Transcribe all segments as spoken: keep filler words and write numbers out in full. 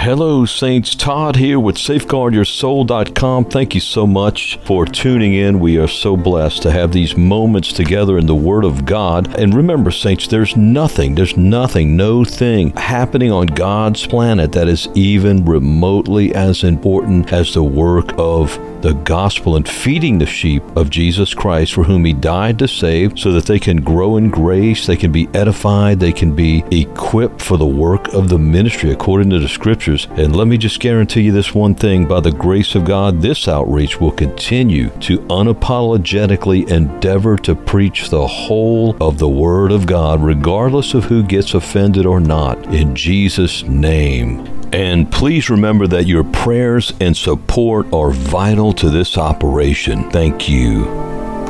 Hello, Saints. Todd here with Safeguard Your Soul dot com. Thank you so much for tuning in. We are so blessed to have these moments together in the Word of God. And remember, Saints, there's nothing, there's nothing, no thing happening on God's planet that is even remotely as important as the work of the gospel and feeding the sheep of Jesus Christ, for whom He died to save, so that they can grow in grace, they can be edified, they can be equipped for the work of the ministry according to the Scriptures. And let me just guarantee you this one thing: by the grace of God, this outreach will continue to unapologetically endeavor to preach the whole of the Word of God, regardless of who gets offended or not, in Jesus' name. And please remember that your prayers and support are vital to this operation. Thank you.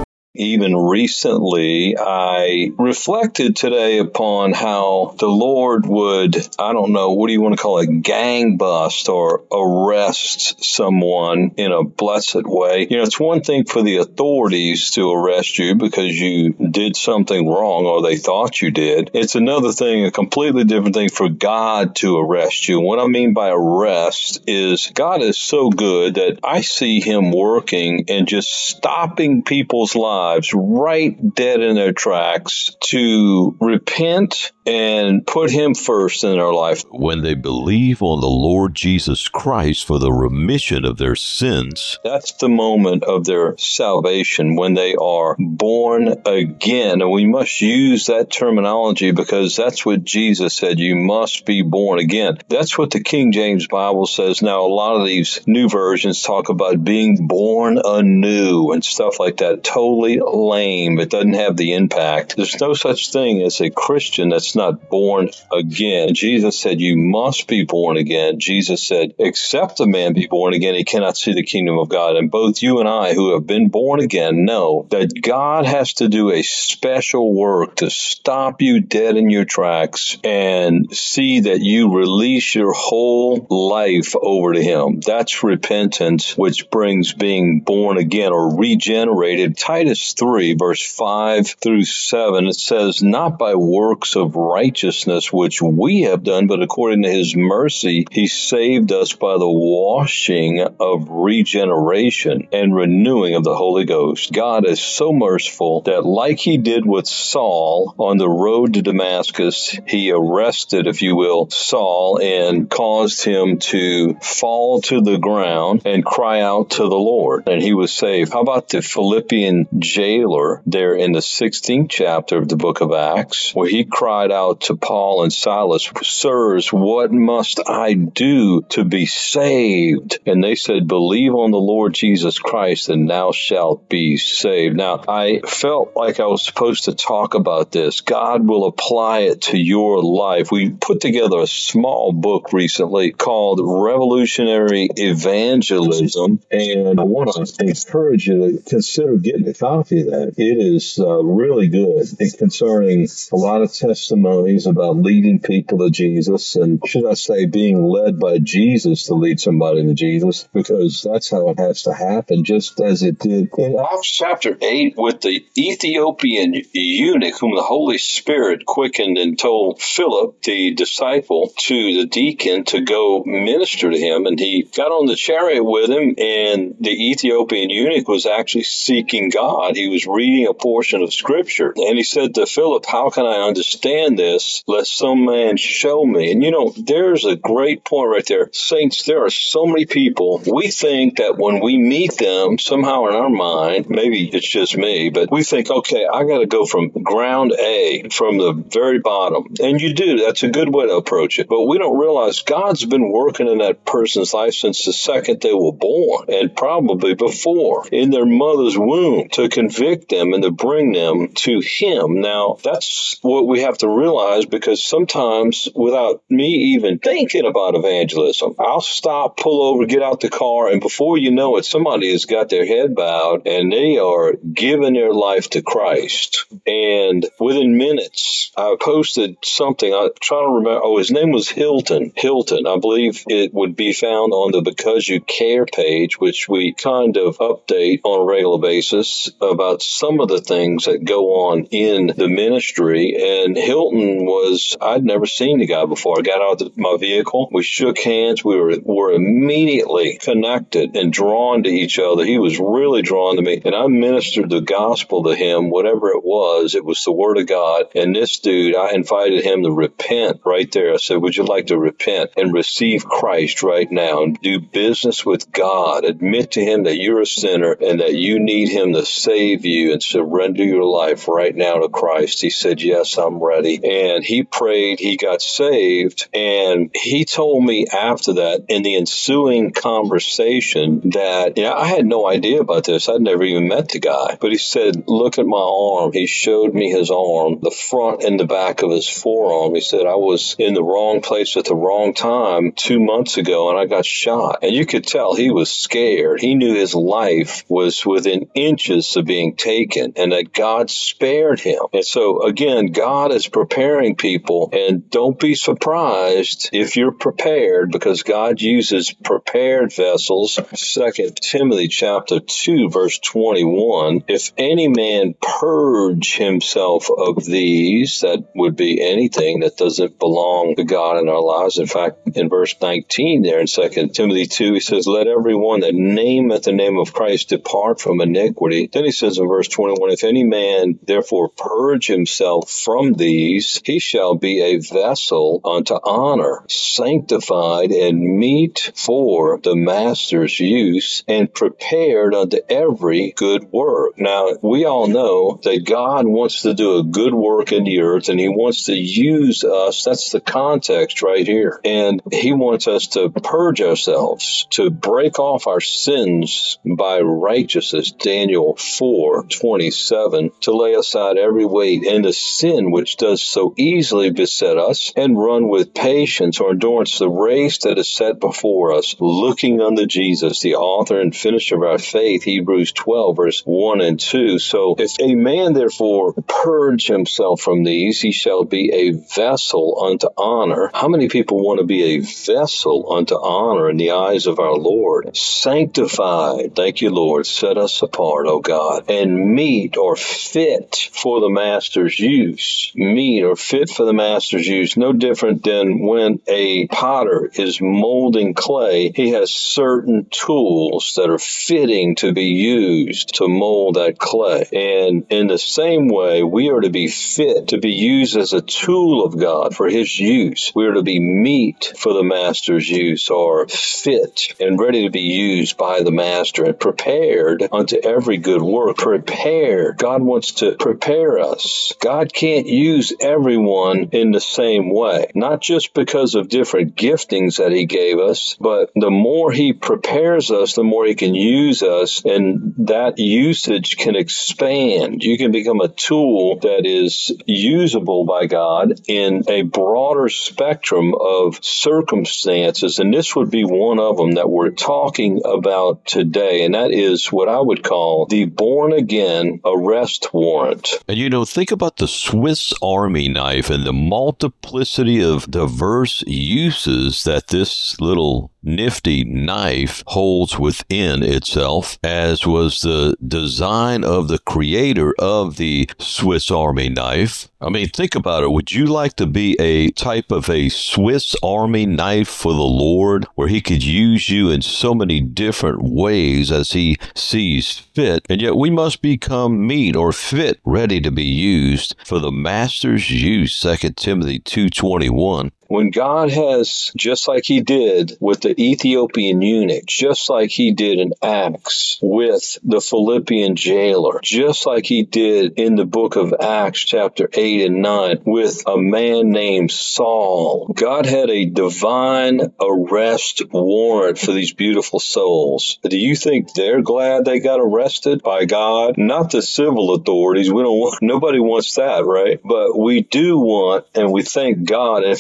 Even recently, I reflected today upon how the Lord would, I don't know, what do you want to call it, gang bust or arrest someone in a blessed way. You know, it's one thing for the authorities to arrest you because you did something wrong or they thought you did. It's another thing, a completely different thing for God to arrest you. What I mean by arrest is God is so good that I see Him working and just stopping people's lives right dead in their tracks to repent and put Him first in their life. When they believe on the Lord Jesus Christ for the remission of their sins, that's the moment of their salvation, when they are born again. And we must use that terminology because that's what Jesus said: you must be born again. That's what the King James Bible says. Now, a lot of these new versions talk about being born anew and stuff like that. Totally lame. It doesn't have the impact. There's no such thing as a Christian that's not born again. Jesus said you must be born again. Jesus said, except a man be born again, he cannot see the kingdom of God. And both you and I who have been born again know that God has to do a special work to stop you dead in your tracks and see that you release your whole life over to Him. That's repentance, which brings being born again or regenerated. Titus three, verse five through seven, it says, not by works of righteousness which we have done, but according to His mercy, He saved us by the washing of regeneration and renewing of the Holy Ghost. God is so merciful that, like He did with Saul on the road to Damascus, He arrested, if you will, Saul and caused him to fall to the ground and cry out to the Lord, and he was saved. How about the Philippian jailer there in the sixteenth chapter of the book of Acts, where he cried out to Paul and Silas, Sirs, what must I do to be saved? And they said, believe on the Lord Jesus Christ, and thou shalt be saved. Now, I felt like I was supposed to talk about this. God will apply it to your life. We put together a small book recently called Revolutionary Evangelism, and I want to encourage you to consider getting a copy of that. It is uh, really good and concerning a lot of testimonies about leading people to Jesus, and should I say being led by Jesus to lead somebody to Jesus, because that's how it has to happen, just as it did in Acts chapter eight with the Ethiopian eunuch whom the Holy Spirit quickened and told Philip, the disciple, to the deacon to go minister to him, and he got on the chariot with him, and the Ethiopian eunuch was actually seeking God. He was reading a portion of Scripture, and he said to Philip, how can I understand this? Let some man show me. And you know, there's a great point right there. Saints, there are so many people, we think that when we meet them, somehow in our mind, maybe it's just me, but we think, okay, I got to go from ground A, from the very bottom. And you do. That's a good way to approach it. But we don't realize God's been working in that person's life since the second they were born, and probably before, in their mother's womb, to convict them and to bring them to Him. Now, that's what we have to realize, because sometimes, without me even thinking about evangelism, I'll stop, pull over, get out the car, and before you know it, somebody has got their head bowed and they are giving their life to Christ. And within minutes, I posted something. I'm trying to remember. Oh, his name was Hilton. Hilton. I believe it would be found on the Because You Care page, which we kind of update on a regular basis about some of the things that go on in the ministry. And Hilton Milton was, I'd never seen the guy before. I got out of my vehicle. We shook hands. We were, were immediately connected and drawn to each other. He was really drawn to me. And I ministered the gospel to him, whatever it was. It was the word of God. And this dude, I invited him to repent right there. I said, would you like to repent and receive Christ right now and do business with God? Admit to him that you're a sinner and that you need him to save you and surrender your life right now to Christ. He said, yes, I'm ready. And he prayed. He got saved. And he told me after that, in the ensuing conversation, that, you know, I had no idea about this. I'd never even met the guy. But he said, look at my arm. He showed me his arm, the front and the back of his forearm. He said, I was in the wrong place at the wrong time two months ago, and I got shot. And you could tell he was scared. He knew his life was within inches of being taken and that God spared him. And so, again, God is preparing people, and don't be surprised if you're prepared, because God uses prepared vessels. Second Timothy chapter two, verse twenty-one, if any man purge himself of these, that would be anything that doesn't belong to God in our lives. In fact, in verse nineteen there in Second Timothy two, he says, let everyone that nameth the name of Christ depart from iniquity. Then he says in verse twenty-one, if any man therefore purge himself from these, he shall be a vessel unto honor, sanctified and meet for the master's use, and prepared unto every good work. Now, we all know that God wants to do a good work in the earth, and he wants to use us. That's the context right here. And he wants us to purge ourselves, to break off our sins by righteousness, Daniel four twenty-seven, to lay aside every weight and the sin which does so easily beset us, and run with patience or endurance the race that is set before us, looking unto Jesus, the author and finisher of our faith, Hebrews twelve, verse one and two. So if a man therefore purge himself from these, he shall be a vessel unto honor. How many people want to be a vessel unto honor in the eyes of our Lord? Sanctified, thank you, Lord, set us apart, O God, and meet or fit for the master's use. Meet or fit for the master's use. No different than when a potter is molding clay. He has certain tools that are fitting to be used to mold that clay. And in the same way, we are to be fit to be used as a tool of God for his use. We are to be meet for the master's use, or fit and ready to be used by the master, and prepared unto every good work. Prepared. God wants to prepare us. God can't use everyone in the same way, not just because of different giftings that he gave us, but the more he prepares us, the more he can use us, and that usage can expand. You can become a tool that is usable by God in a broader spectrum of circumstances, and this would be one of them that we're talking about today, and that is what I would call the born-again arrest warrant. And you know, think about the Swiss Army knife and the multiplicity of diverse uses that this little nifty knife holds within itself, as was the design of the creator of the Swiss Army knife. I mean, think about it. Would you like to be a type of a Swiss Army knife for the Lord, where he could use you in so many different ways as he sees fit? And yet we must become meet or fit, ready to be used for the master's use, Second Timothy two twenty-one. When God has, just like he did with the Ethiopian eunuch, just like he did in Acts with the Philippian jailer, just like he did in the book of Acts chapter eight and nine with a man named Saul, God had a divine arrest warrant for these beautiful souls. Do you think they're glad they got arrested by God? Not the civil authorities. We don't want, nobody wants that, right? But we do want, and we thank God. And if you're born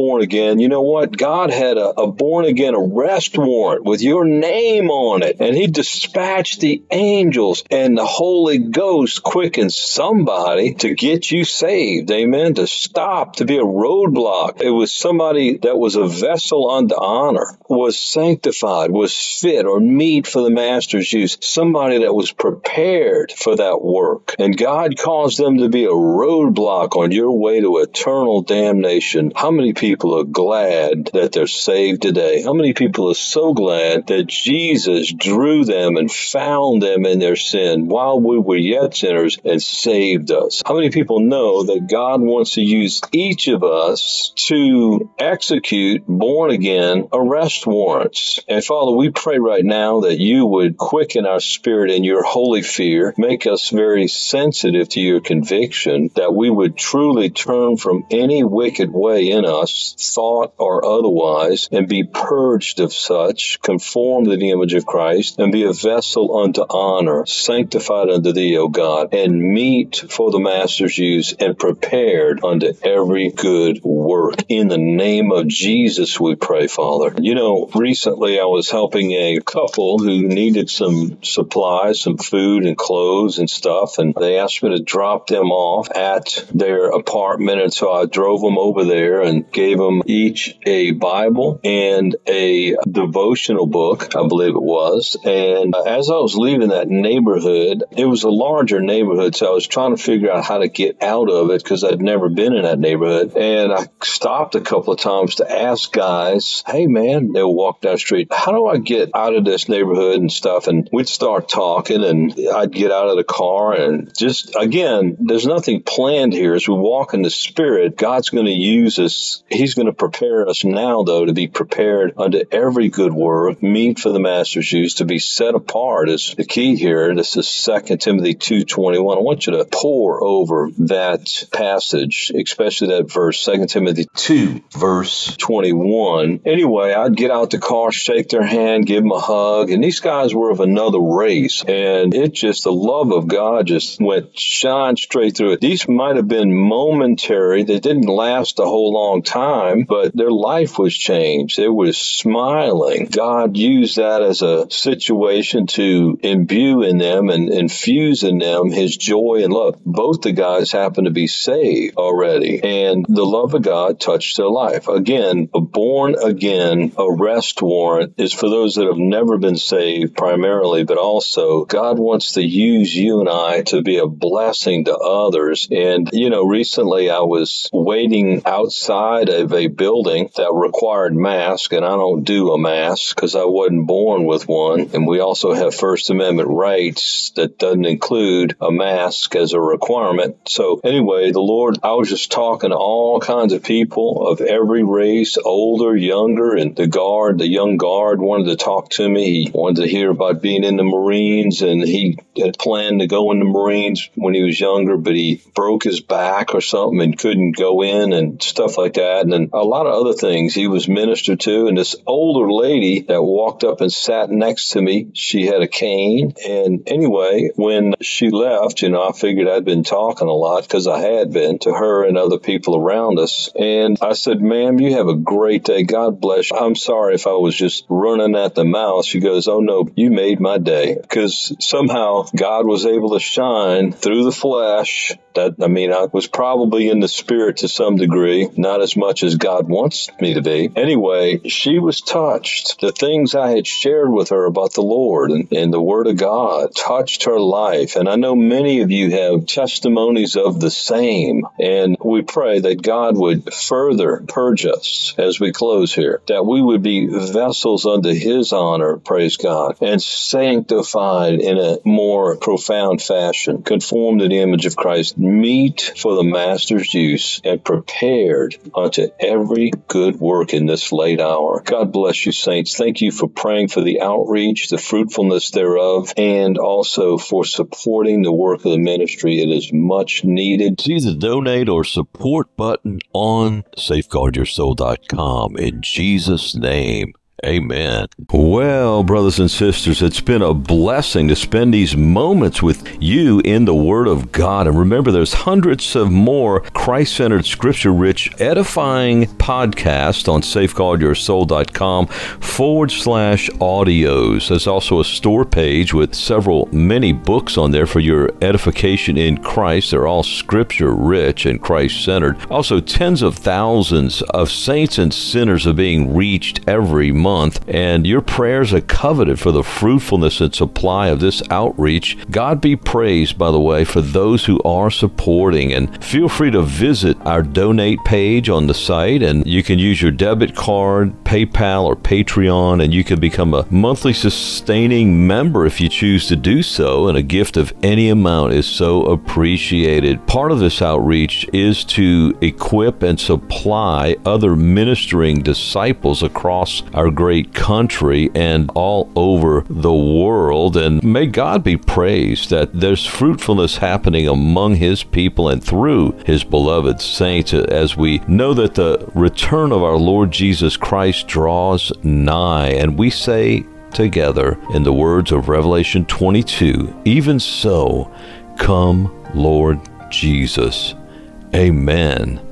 born again, you know what? God had a, a born again arrest warrant with your name on it, and he dispatched the angels, and the Holy Ghost quickens somebody to get you saved. Amen. To stop, to be a roadblock. It was somebody that was a vessel unto honor, was sanctified, was fit or meet for the master's use. Somebody that was prepared for that work. And God caused them to be a roadblock on your way to eternal damnation. How many people are glad that they're saved today? How many people are so glad that Jesus drew them and found them in their sin while we were yet sinners and saved us? How many people know that God wants to use each of us to execute born-again arrest warrants? And Father, we pray right now that you would quicken our spirit in your holy fear, make us very sensitive to your conviction, that we would truly turn from any wicked way in us, thought or otherwise, and be purged of such, conformed to the image of Christ, and be a vessel unto honor, sanctified unto thee, O God, and meet for the master's use, and prepared unto every good work. In the name of Jesus, we pray, Father. You know, recently I was helping a couple who needed some supplies, some food and clothes and stuff, and they asked me to drop them off at their apartment, and so I drove them over there and gave them each a Bible and a devotional book, I believe it was. And as I was leaving that neighborhood, it was a larger neighborhood, so I was trying to figure out how to get out of it because I'd never been in that neighborhood. And I stopped a couple of times to ask guys, hey man, they'll walk down the street, how do I get out of this neighborhood and stuff? And we'd start talking, and I'd get out of the car, and just, again, there's nothing planned here. As we walk in the Spirit, God's going to use us. He's going to prepare us now, though, to be prepared unto every good work, meet for the master's use, to be set apart is the key here. This is Second Timothy two twenty-one. I want you to pore over that passage, especially that verse, Second Timothy two, verse twenty-one. Anyway, I'd get out the car, shake their hand, give them a hug, and these guys were of another race, and it just, the love of God just went shine straight through it. These might have been momentary. They didn't last a whole long time, but their life was changed. They were smiling. God used that as a situation to imbue in them and infuse in them his joy and love. Both the guys happened to be saved already, and the love of God touched their life. Again, a born-again arrest warrant is for those that have never been saved primarily, but also God wants to use you and I to be a blessing to others. And, you know, recently I was waiting outside of a building that required masks, and I don't do a mask because I wasn't born with one. And we also have First Amendment rights that doesn't include a mask as a requirement. So anyway, the Lord, I was just talking to all kinds of people of every race, older, younger, and the guard, the young guard wanted to talk to me. He wanted to hear about being in the Marines, and he had planned to go in the Marines when he was younger, but he broke his back or something and couldn't go in and stuff like that. And then a lot of other things he was ministered to. And this older lady that walked up and sat next to me, she had a cane. And anyway, when she left, you know, I figured I'd been talking a lot because I had been to her and other people around us. And I said, ma'am, you have a great day. God bless you. I'm sorry if I was just running at the mouth. She goes, oh no, you made my day. Because somehow God was able to shine through the flesh. That, I mean, I was probably in the spirit to some degree, not as much as God wants me to be. Anyway, she was touched. The things I had shared with her about the Lord and, and the Word of God touched her life. And I know many of you have testimonies of the same. And we pray that God would further purge us as we close here, that we would be vessels unto His honor, praise God, and sanctified in a more profound fashion, conformed to the image of Christ, meet for the Master's use, and prepared unto every good work in this late hour. God bless you, saints. Thank you for praying for the outreach, the fruitfulness thereof, and also for supporting the work of the ministry. It is much needed. See the donate or support button on safeguard your soul dot com in Jesus' name. Amen. Well, brothers and sisters, it's been a blessing to spend these moments with you in the Word of God. And remember, there's hundreds of more Christ-centered, scripture-rich, edifying podcasts on safeguardyoursoul.com forward slash audios. There's also a store page with several, many books on there for your edification in Christ. They're all scripture-rich and Christ-centered. Also, tens of thousands of saints and sinners are being reached every month. Month, and your prayers are coveted for the fruitfulness and supply of this outreach. God be praised, by the way, for those who are supporting. And feel free to visit our donate page on the site, and you can use your debit card, PayPal, or Patreon, and you can become a monthly sustaining member if you choose to do so, and a gift of any amount is so appreciated. Part of this outreach is to equip and supply other ministering disciples across our great country and all over the world. And may God be praised that there's fruitfulness happening among His people and through His beloved saints, as we know that the return of our Lord Jesus Christ draws nigh. And we say together, in the words of Revelation twenty-two, even so, come, Lord Jesus. Amen.